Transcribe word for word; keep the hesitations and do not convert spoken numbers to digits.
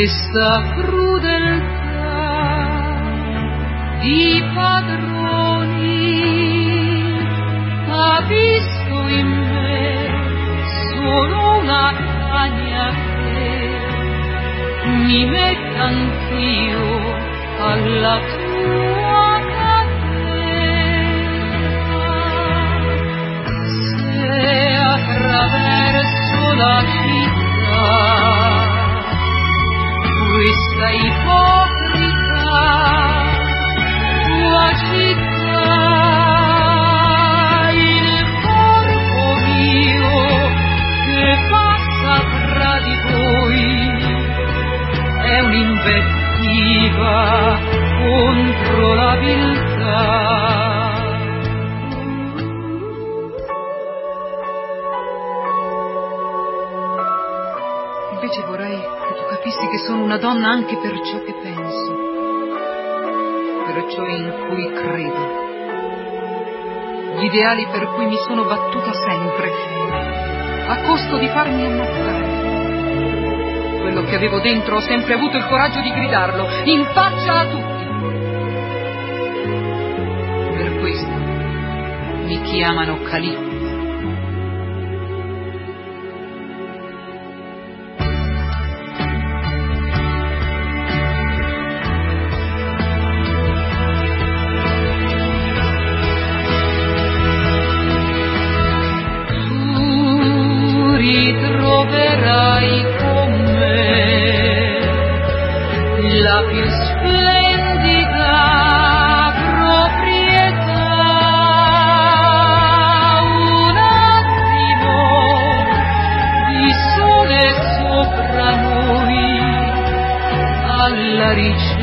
questa crudeltà di padroni ha visto in me solo una cagna che mi metta anch'io alla tua catena. Se attraverso la città questa ipocrita tua città, il corpo mio che passa tra di voi è un'invettiva contro la viltà. Invece vorrei che tu capissi che sono una donna anche per ciò che penso, per ciò in cui credo, gli ideali per cui mi sono battuta sempre, a costo di farmi ammazzare. Quello che avevo dentro ho sempre avuto il coraggio di gridarlo in faccia a tutti. Per questo mi chiamano Calippo. Ritroverai con me la più splendida proprietà, un attimo di sole sopra noi alla ricerca